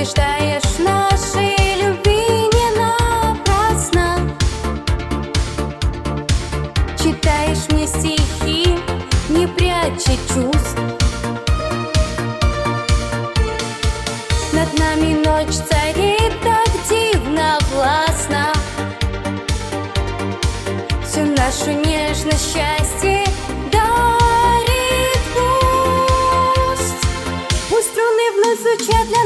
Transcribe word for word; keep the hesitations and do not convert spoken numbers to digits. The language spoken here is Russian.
Убеждаешь нашей любви не напрасно. Читаешь мне стихи, не пряча чувств. Над нами ночь царит так дивно, властно. Всю нашу нежность, счастье дарит пусть. Пусть струны вновь звучат для